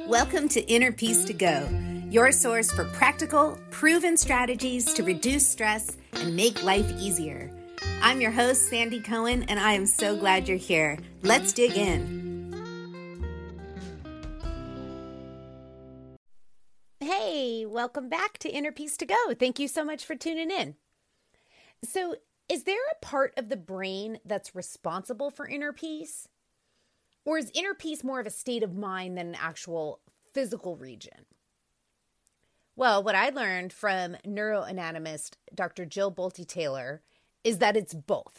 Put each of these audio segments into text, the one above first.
Welcome to Inner Peace to Go, your source for practical, proven strategies to reduce stress and make life easier. I'm your host, Sandy Cohen, and I am so glad you're here. Let's dig in. Hey, welcome back to Inner Peace to Go. Thank you so much for tuning in. So, is there a part of the brain that's responsible for inner peace? Or is inner peace more of a state of mind than an actual physical region? Well, what I learned from neuroanatomist Dr. Jill Bolte Taylor is that it's both.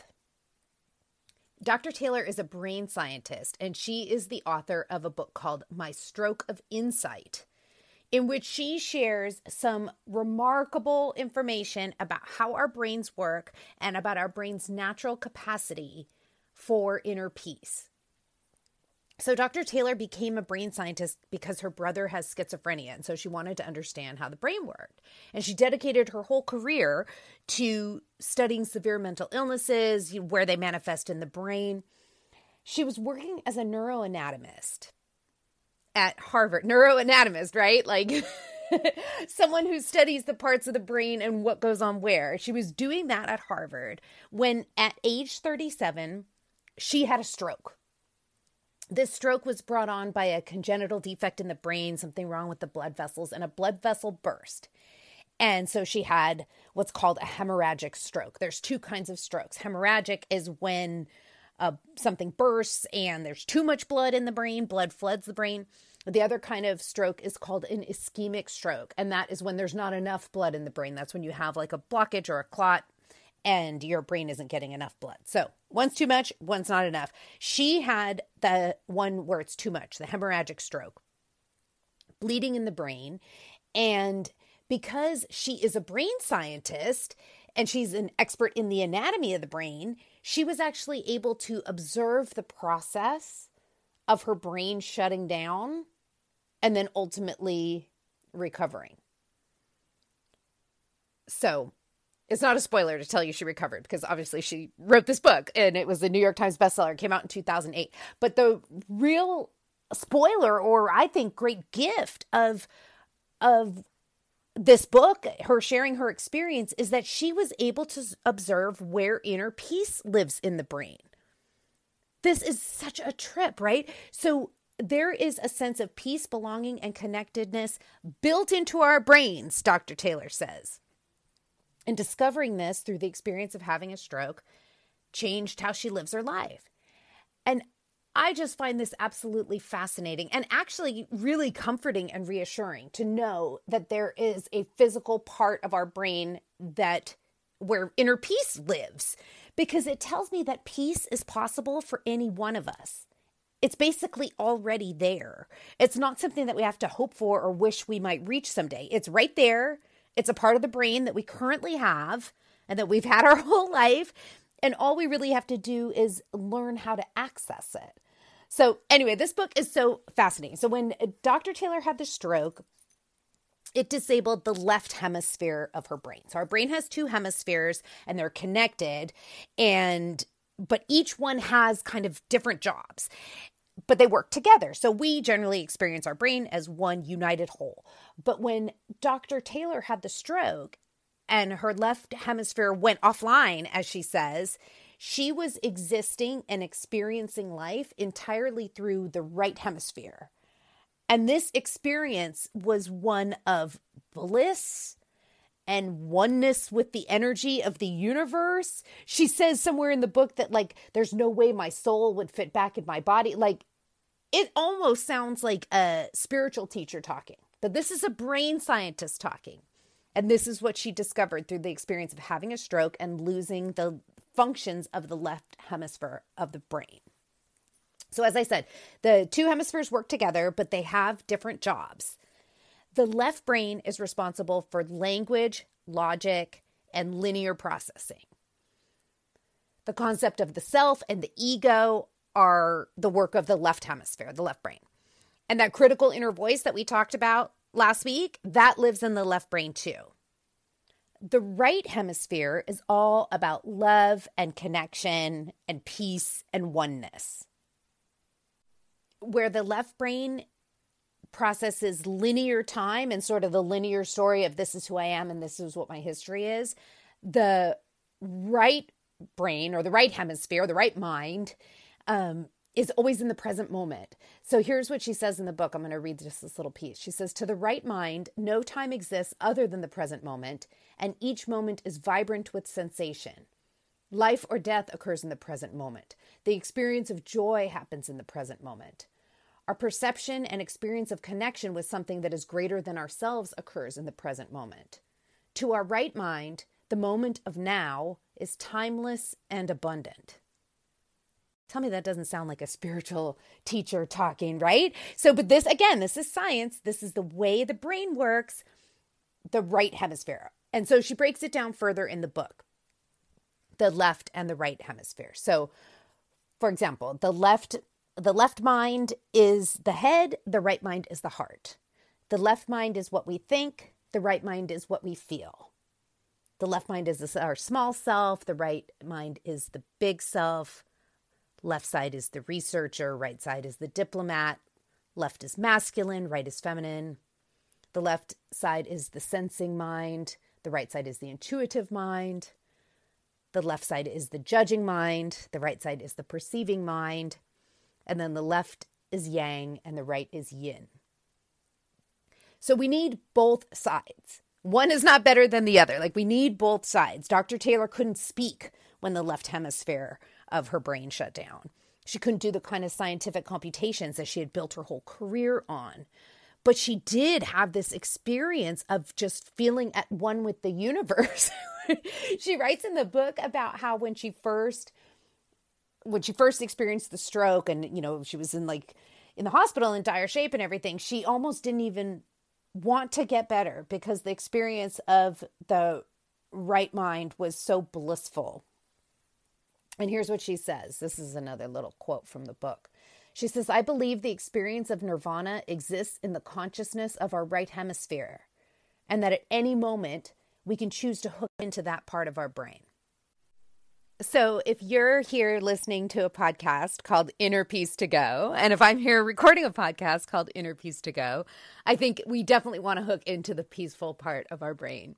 Dr. Taylor is a brain scientist, and she is the author of a book called My Stroke of Insight, in which she shares some remarkable information about how our brains work and about our brain's natural capacity for inner peace. So Dr. Taylor became a brain scientist because her brother has schizophrenia, and so she wanted to understand how the brain worked. And she dedicated her whole career to studying severe mental illnesses, where they manifest in the brain. She was working as a neuroanatomist at Harvard. Neuroanatomist, right? Like someone who studies the parts of the brain and what goes on where. She was doing that at Harvard when at age 37, she had a stroke. This stroke was brought on by a congenital defect in the brain, something wrong with the blood vessels, and a blood vessel burst. And so she had what's called a hemorrhagic stroke. There's two kinds of strokes. Hemorrhagic is when something bursts and there's too much blood in the brain, blood floods the brain. The other kind of stroke is called an ischemic stroke, and that is when there's not enough blood in the brain. That's when you have like a blockage or a clot and your brain isn't getting enough blood. So one's too much, one's not enough. She had the one where it's too much, the hemorrhagic stroke, bleeding in the brain. And because she is a brain scientist and she's an expert in the anatomy of the brain, she was actually able to observe the process of her brain shutting down and then ultimately recovering. So it's not a spoiler to tell you she recovered, because obviously she wrote this book and it was a New York Times bestseller. It came out in 2008. But the real spoiler, or I think great gift of this book, her sharing her experience, is that she was able to observe where inner peace lives in the brain. This is such a trip, right? So there is a sense of peace, belonging, and connectedness built into our brains, Dr. Taylor says. And discovering this through the experience of having a stroke changed how she lives her life. And I just find this absolutely fascinating and actually really comforting and reassuring to know that there is a physical part of our brain where inner peace lives, because it tells me that peace is possible for any one of us. It's basically already there. It's not something that we have to hope for or wish we might reach someday. It's right there. It's a part of the brain that we currently have and that we've had our whole life. And all we really have to do is learn how to access it. So anyway, this book is so fascinating. So when Dr. Taylor had the stroke, it disabled the left hemisphere of her brain. So our brain has two hemispheres and they're connected, but each one has kind of different jobs, but they work together. So we generally experience our brain as one united whole. But when Dr. Taylor had the stroke and her left hemisphere went offline, as she says, she was existing and experiencing life entirely through the right hemisphere. And this experience was one of bliss and oneness with the energy of the universe. She says somewhere in the book that there's no way my soul would fit back in my body. It almost sounds like a spiritual teacher talking, but this is a brain scientist talking. And this is what she discovered through the experience of having a stroke and losing the functions of the left hemisphere of the brain. So as I said, the two hemispheres work together, but they have different jobs. The left brain is responsible for language, logic, and linear processing. The concept of the self and the ego are the work of the left hemisphere, the left brain. And that critical inner voice that we talked about last week, that lives in the left brain too. The right hemisphere is all about love and connection and peace and oneness. Where the left brain processes linear time and sort of the linear story of this is who I am and this is what my history is, the right brain or the right hemisphere, the right mind, is always in the present moment. So here's what she says in the book. I'm going to read just this little piece. She says, to the right mind, no time exists other than the present moment, and each moment is vibrant with sensation. Life or death occurs in the present moment. The experience of joy happens in the present moment. Our perception and experience of connection with something that is greater than ourselves occurs in the present moment. To our right mind, the moment of now is timeless and abundant. Tell me that doesn't sound like a spiritual teacher talking, right? So, but this, again, this is science. This is the way the brain works, the right hemisphere. And so she breaks it down further in the book, the left and the right hemisphere. So, for example, the left mind is the head, the right mind is the heart. The left mind is what we think, the right mind is what we feel. The left mind is our small self, the right mind is the big self. Left side is the researcher, right side is the diplomat. Left is masculine, right is feminine. The left side is the sensing mind. The right side is the intuitive mind. The left side is the judging mind. The right side is the perceiving mind. And then the left is yang and the right is yin. So we need both sides. One is not better than the other. Like we need both sides. Dr. Taylor couldn't speak when the left hemisphere of her brain shut down. She couldn't do the kind of scientific computations that she had built her whole career on. But she did have this experience of just feeling at one with the universe. She writes in the book about how when she first experienced the stroke and, she was in the hospital in dire shape and everything, she almost didn't even want to get better because the experience of the right mind was so blissful. And here's what she says. This is another little quote from the book. She says, I believe the experience of nirvana exists in the consciousness of our right hemisphere, and that at any moment we can choose to hook into that part of our brain. So if you're here listening to a podcast called Inner Peace to Go, and if I'm here recording a podcast called Inner Peace to Go, I think we definitely want to hook into the peaceful part of our brain.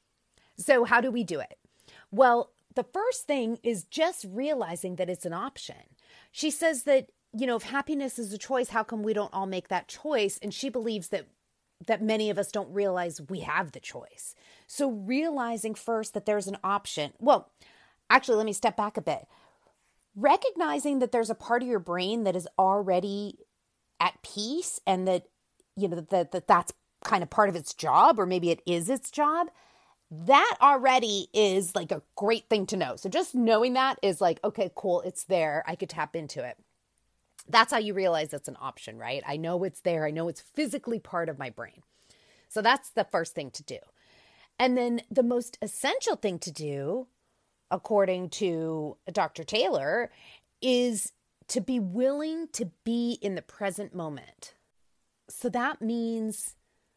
So how do we do it? Well, the first thing is just realizing that it's an option. She says that, if happiness is a choice, how come we don't all make that choice? And she believes that many of us don't realize we have the choice. So realizing first that there's an option. Well, actually, let me step back a bit. Recognizing that there's a part of your brain that is already at peace and that, that's kind of part of its job, or maybe it is its job. That already is like a great thing to know. So just knowing that is like, okay, cool, it's there. I could tap into it. That's how you realize it's an option, right? I know it's there. I know it's physically part of my brain. So that's the first thing to do. And then the most essential thing to do, according to Dr. Taylor, is to be willing to be in the present moment. So that means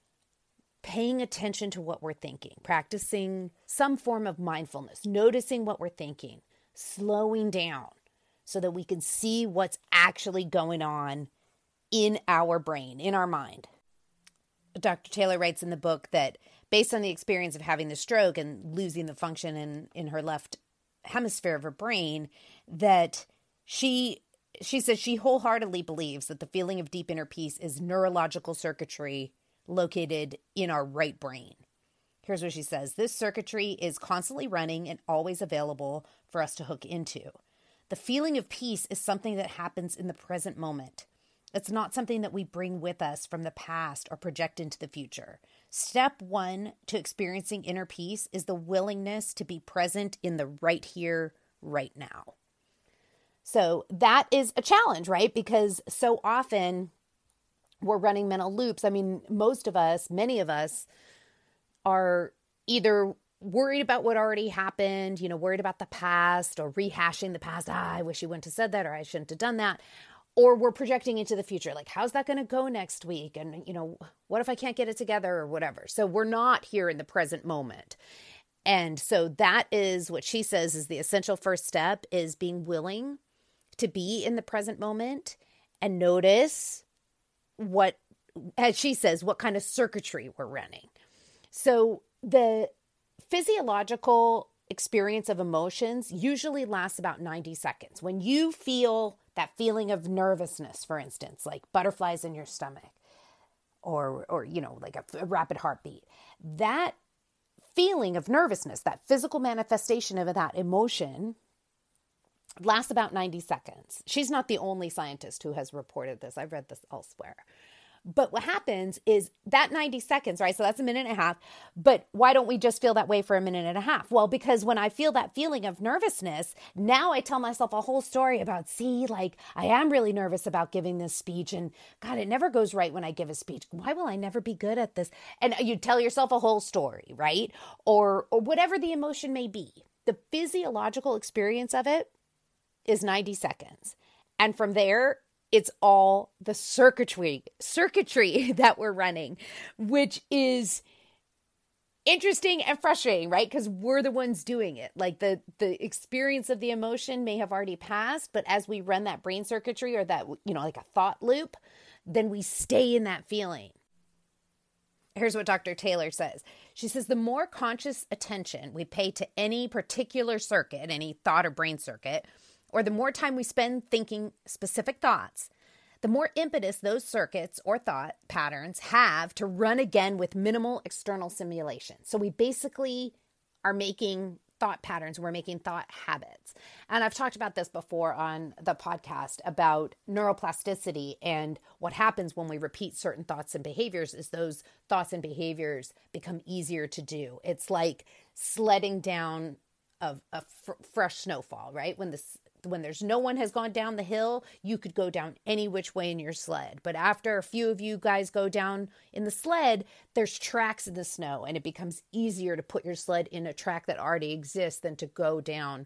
paying attention to what we're thinking, practicing some form of mindfulness, noticing what we're thinking, slowing down so that we can see what's actually going on in our brain, in our mind. Dr. Taylor writes in the book that based on the experience of having the stroke and losing the function in her left hemisphere of her brain, that she says she wholeheartedly believes that the feeling of deep inner peace is neurological circuitry located in our right brain. Here's what she says. This circuitry is constantly running and always available for us to hook into. The feeling of peace is something that happens in the present moment. It's not something that we bring with us from the past or project into the future. Step one to experiencing inner peace is the willingness to be present in the right here, right now. So that is a challenge, right? Because so often we're running mental loops. I mean, many of us are either worried about what already happened, worried about the past or rehashing the past. I wish you wouldn't have said that, or I shouldn't have done that. Or we're projecting into the future. Like, how's that going to go next week? And, what if I can't get it together or whatever? So we're not here in the present moment. And so that is what she says is the essential first step, is being willing to be in the present moment and notice what as she says, what kind of circuitry we're running. So the physiological experience of emotions usually lasts about 90 seconds. When you feel that feeling of nervousness, for instance, like butterflies in your stomach or like a rapid heartbeat, that feeling of nervousness, that physical manifestation of that emotion lasts about 90 seconds. She's not the only scientist who has reported this. I've read this elsewhere. But what happens is that 90 seconds, right? So that's a minute and a half. But why don't we just feel that way for a minute and a half? Well, because when I feel that feeling of nervousness, now I tell myself a whole story about, see, like I am really nervous about giving this speech. And God, it never goes right when I give a speech. Why will I never be good at this? And you tell yourself a whole story, right? Or whatever the emotion may be. The physiological experience of it is 90 seconds. And from there, it's all the circuitry that we're running, which is interesting and frustrating, right? Because we're the ones doing it. Like the experience of the emotion may have already passed, but as we run that brain circuitry or that, like a thought loop, then we stay in that feeling. Here's what Dr. Taylor says. She says, the more conscious attention we pay to any particular circuit, any thought or brain circuit, or the more time we spend thinking specific thoughts, the more impetus those circuits or thought patterns have to run again with minimal external stimulation. So we basically are making thought patterns, we're making thought habits. And I've talked about this before on the podcast about neuroplasticity, and what happens when we repeat certain thoughts and behaviors is those thoughts and behaviors become easier to do. It's like sledding down a fresh snowfall, right? When there's no one has gone down the hill, you could go down any which way in your sled. But after a few of you guys go down in the sled, there's tracks in the snow, and it becomes easier to put your sled in a track that already exists than to go down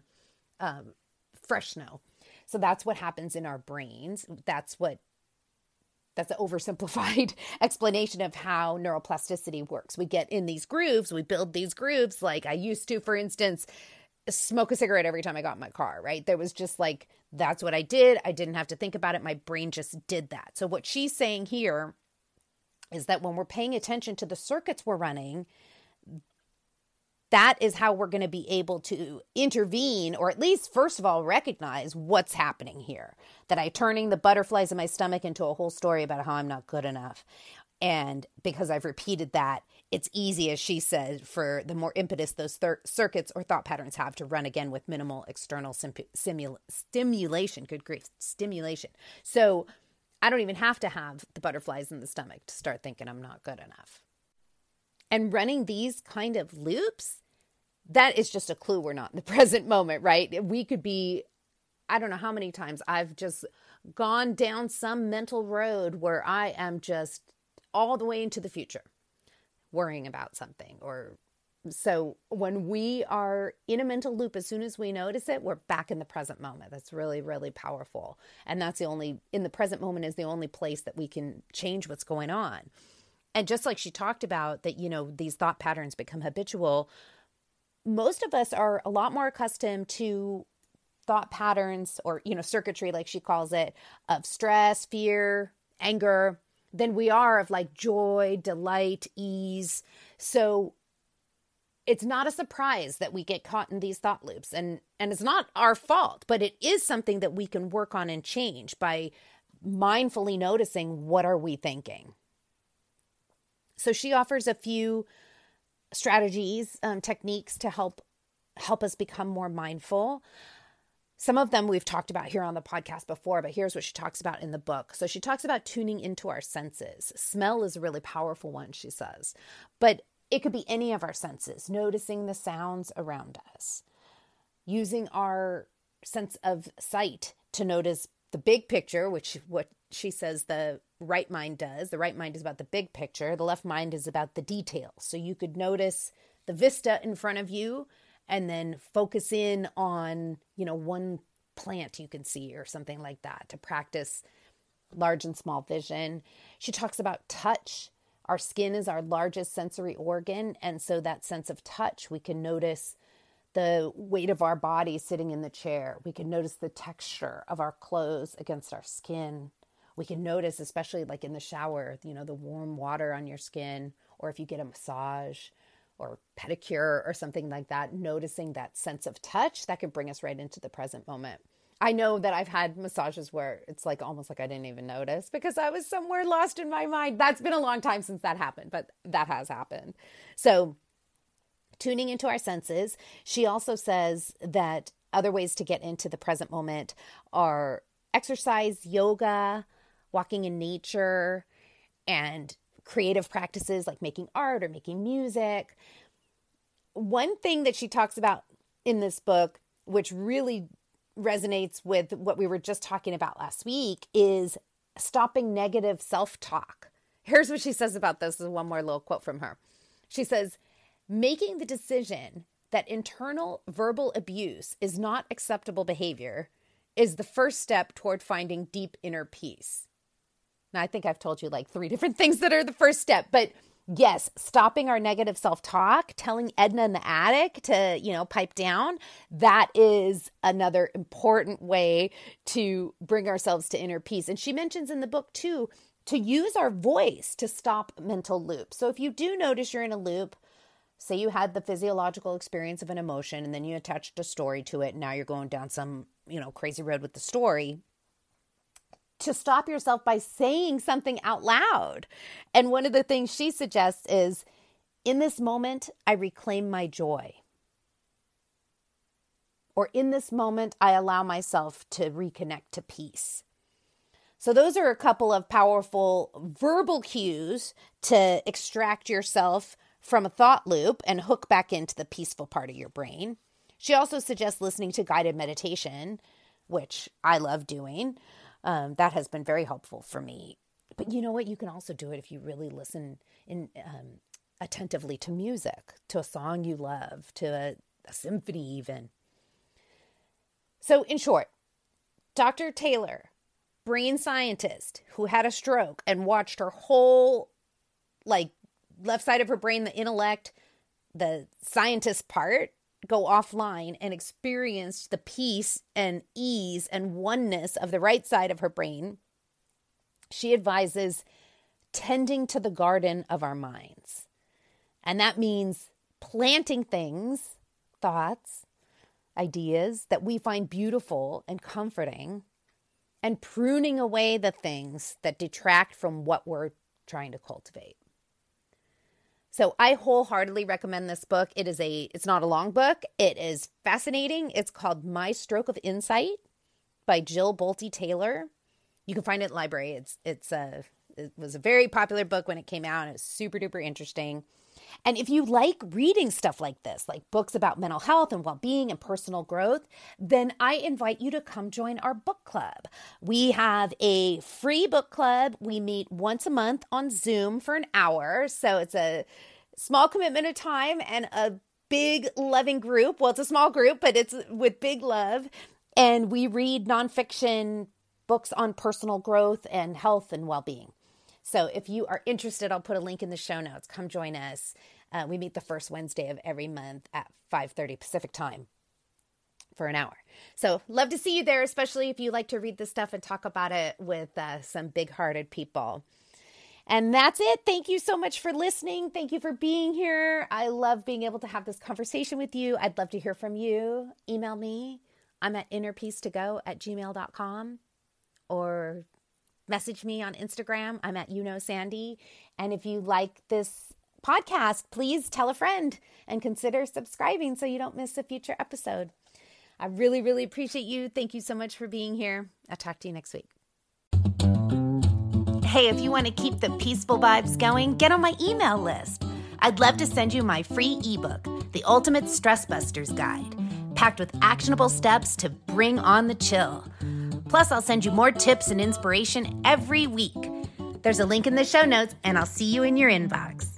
fresh snow. So that's what happens in our brains. That's an oversimplified explanation of how neuroplasticity works. We get in these grooves, we build these grooves. Like I used to, for instance, smoke a cigarette every time I got in my car, right? There was just like, that's what I did. I didn't have to think about it. My brain just did that. So what she's saying here is that when we're paying attention to the circuits we're running, that is how we're going to be able to intervene, or at least, first of all, recognize what's happening here. That I'm turning the butterflies in my stomach into a whole story about how I'm not good enough. And because I've repeated that, it's easy, as she said, for the more impetus those circuits or thought patterns have to run again with minimal external stimulation. Good grief, stimulation. So I don't even have to have the butterflies in the stomach to start thinking I'm not good enough. And running these kind of loops, that is just a clue we're not in the present moment, right? We could be, I don't know how many times I've just gone down some mental road where I am just all the way into the future, worrying about something. Or so when we are in a mental loop, as soon as we notice it, we're back in the present moment. That's really, really powerful. And that's in the present moment is the only place that we can change what's going on. And just like she talked about that, these thought patterns become habitual. Most of us are a lot more accustomed to thought patterns or, circuitry, like she calls it, of stress, fear, anger, than we are of like joy, delight, ease. So it's not a surprise that we get caught in these thought loops. And it's not our fault, but it is something that we can work on and change by mindfully noticing, what are we thinking? So she offers a few strategies, techniques to help us become more mindful. Some of them we've talked about here on the podcast before, but here's what she talks about in the book. So she talks about tuning into our senses. Smell is a really powerful one, she says, but it could be any of our senses, noticing the sounds around us, using our sense of sight to notice the big picture, which what she says the right mind does. The right mind is about the big picture. The left mind is about the details. So you could notice the vista in front of you and then focus in on, one plant you can see or something like that to practice large and small vision. She talks about touch. Our skin is our largest sensory organ. And so that sense of touch, we can notice the weight of our body sitting in the chair. We can notice the texture of our clothes against our skin. We can notice, especially like in the shower, the warm water on your skin, or if you get a massage or pedicure or something like that, noticing that sense of touch that could bring us right into the present moment. I know that I've had massages where it's like almost like I didn't even notice because I was somewhere lost in my mind. That's been a long time since that happened, but that has happened. So tuning into our senses. She also says that other ways to get into the present moment are exercise, yoga, walking in nature, and creative practices like making art or making music. One thing that she talks about in this book, which really resonates with what we were just talking about last week, is stopping negative self-talk. Here's what she says about this. This is one more little quote from her. She says, making the decision that internal verbal abuse is not acceptable behavior is the first step toward finding deep inner peace. Now, I think I've told you like 3 different things that are the first step, but yes, stopping our negative self-talk, telling Edna in the attic to, pipe down, that is another important way to bring ourselves to inner peace. And she mentions in the book too, to use our voice to stop mental loops. So if you do notice you're in a loop, say you had the physiological experience of an emotion and then you attached a story to it, and now you're going down some, crazy road with the story, to stop yourself by saying something out loud. And one of the things she suggests is, in this moment, I reclaim my joy. Or in this moment, I allow myself to reconnect to peace. So those are a couple of powerful verbal cues to extract yourself from a thought loop and hook back into the peaceful part of your brain. She also suggests listening to guided meditation, which I love doing. That has been very helpful for me. But you know what? You can also do it if you really listen attentively to music, to a song you love, to a symphony even. So in short, Dr. Taylor, brain scientist who had a stroke and watched her whole left side of her brain, the intellect, the scientist part, go offline and experienced the peace and ease and oneness of the right side of her brain. She advises tending to the garden of our minds. And that means planting things, thoughts, ideas that we find beautiful and comforting, and pruning away the things that detract from what we're trying to cultivate. So I wholeheartedly recommend this book. It's not a long book. It is fascinating. It's called My Stroke of Insight by Jill Bolte Taylor. You can find it in the library. It was a very popular book when it came out. It was super duper interesting. And if you like reading stuff like this, like books about mental health and well-being and personal growth, then I invite you to come join our book club. We have a free book club. We meet once a month on Zoom for an hour. So it's a small commitment of time and a big loving group. Well, it's a small group, but it's with big love. And we read nonfiction books on personal growth and health and well-being. So if you are interested, I'll put a link in the show notes. Come join us. We meet the first Wednesday of every month at 5:30 Pacific time for an hour. So love to see you there, especially if you like to read this stuff and talk about it with some big-hearted people. And that's it. Thank you so much for listening. Thank you for being here. I love being able to have this conversation with you. I'd love to hear from you. Email me. I'm at innerpeacetogo@gmail.com, or message me on Instagram. I'm at Sandy. And if you like this podcast, please tell a friend and consider subscribing so you don't miss a future episode. I really, really appreciate you. Thank you so much for being here. I'll talk to you next week. Hey, if you want to keep the peaceful vibes going, get on my email list. I'd love to send you my free ebook, The Ultimate Stress Busters Guide, packed with actionable steps to bring on the chill. Plus, I'll send you more tips and inspiration every week. There's a link in the show notes, and I'll see you in your inbox.